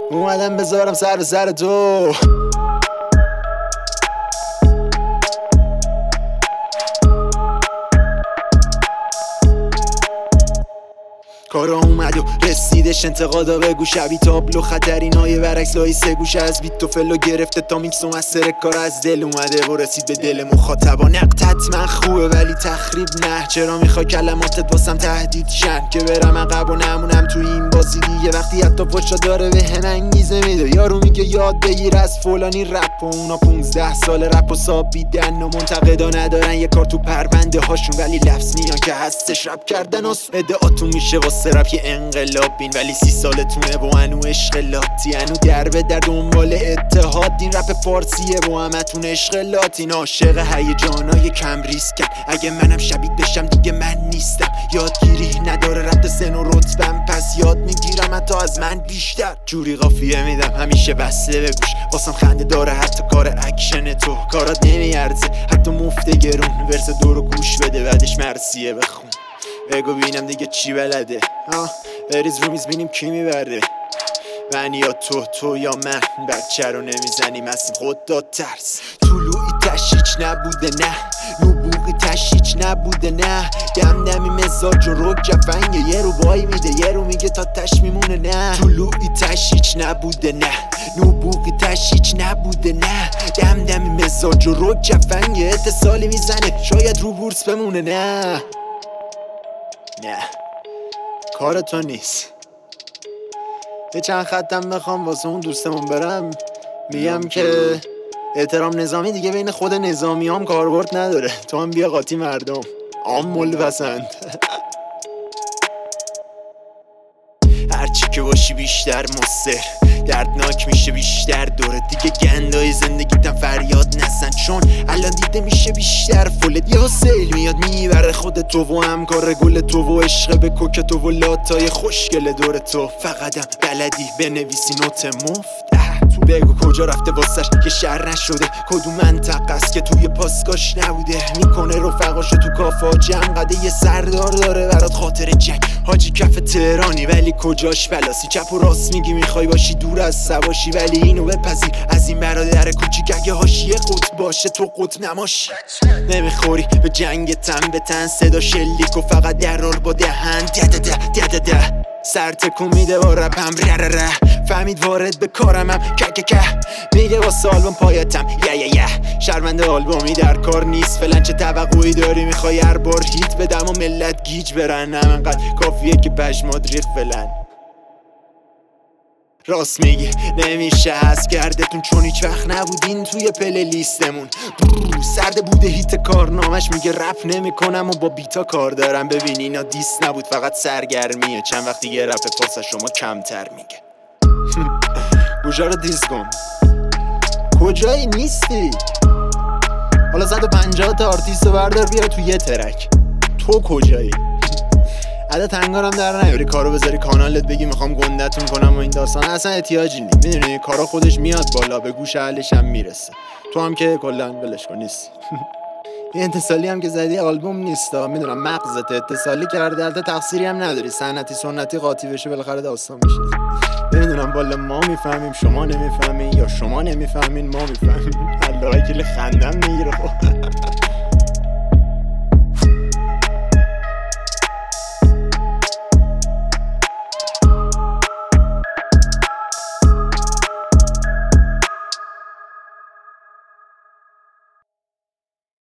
اومدم بذارم سر به سر تو. کارا اومد و رسیدش، انتقادا بگو شبی تابلو خطرینای برعکس لای سه گوش از بیت و فلو گرفته تا میکس و مستر کار از دل اومده و رسید به دل مخاطبا. نقد حتما خوبه ولی تخریب نه، چرا میخوای کلماتت واسم تهدید شن که برم عقب و نمونم تو این بازی دیگه. وقتی حتی فشا داره به هم انگیزه میده، یارو میگه یاد بگیر از فلانی رپ و اونا 15 سال رپ و سابیدن و منتقدا ندارن یه کار تو پرونده هاشون، ولی لفظ میان که هستش رپ کردن و ادعاتون میشه واسه رپ یه انقلابین، ولی 30 سالتونه و هنو عشق لاتی، هنو در دنبال اتحاد. این رپ فارسیه و همتون عشق لاتین، عاشق هیجانای کم ریسکم. اگه منم شبیه بشم دیگه من نیستم، یادگیری نداره رپ سن و رتبم، پس یاد میگیرم حتی از من بیشتر. جوری قافیه میدم همیشه بسته به گوش، واسم خنده داره حتی کار اکشن تو. کارات نمیارزه حتی مفت گرون، ورس دورو گوش بده بعدش مرسیه بخون. بگو بینم دیگه چی بلده، بریز رو میز بینیم کی میبره، من یا تو یا من. بچه رو نمیزنیم هستیم خود داد ترس. طلوعی تشیچ نبوده نه، نبوغی تشیچ نبوده نه، دمی مزاج و رک جفنگه، یه رو بای میده یه رو میگه تا تش میمونه نه. طلوعی تشیچ نبوده نه، نبوغی تشیچ نبوده نه، دمی مزاج و رک جفنگه، اتصالی میزنه شاید رو بورس بمونه نه. نه کار تو نیست. یه چند خطم بخوام واسه اون دوستمون برم، میگم که احترام نظامی دیگه بین خود نظامی هم کاربرد نداره، تو هم بیا قاطی مردم عامل پسند. هرچی که باشی بیشتر مصر، دردناک میشه بیشتر دورت دیگه، گندای زندگیتم فریاد نزن چون الان دیده میشه بیشتر فلت. یا سیل میاد میبره خود تو و همکار گل تو و عشق به کوک تو و لاتای خوشگل دور تو. فقطم بلدی بنویسی نوت مفت، تو بگو کجا رفته واسش که شر نشده، کدوم منطقه است که توی پاسگاش نبوده، میکنه رفقاشو تو کافه جمع قده، یه سردار داره برات خاطر جنگ. حاجی کف تهرانی ولی کجاش فلاسی، چپ و راست میگی میخوای باشی دور از سواشی، ولی اینو بپذیر از این برادر کوچیک اگه حاشیه قطب باشه تو قطب نماشی. نمیخوری به جنگ تن به تن، صدا شلیک و فقط درار با دهن ده سر تکون میده با رپم ره فهمید وارد به کارمم که میگه واسه آلبوم پایتم یه شرمنده آلبومی در کار نیست فلان، چه توقعی داری میخوای هر بار هیت بدم و ملت گیج برن، همینقدر کافیه که پشمات ریخ فلان. راست میگی نمیشه حذف کردتون چون هیچ وقت نبودین توی پلی لیستمون. سرده بوده هیت کارنامش، میگه رپ نمیکنم و با بیتا کار دارم. ببین اینا دیس نبود فقط سرگرمیه، چند وقتی یه رپ فارس شما کمتر میگه. گوشا رو دیز کن، کجایی نیستی؟ حالا 150 تا آرتیست رو بردار بیا تو یه ترک، تو کجایی؟ عدد تنگارم در نیاری، کارو بذاری کانالت بگی میخوام گندتون کنم و این داستان اصلا احتیاجی نی. میدونی کارا خودش میاد بالا، به گوش اهلش هم میرسه، تو هم که کلا ولش کن نیست. این اتصالی هم که زدی آلبوم نیستا، میدونم مغزت اتصالی کرده، البته تقصیری هم نداری، سنتی سنتی قاطی بشه بالاخره داستان میشه. نمیدونم بالا ما میفهمیم شما نمیفهمین، یا شما نمیفهمین ما میفهمیم. الله وکیل خندم میگیره.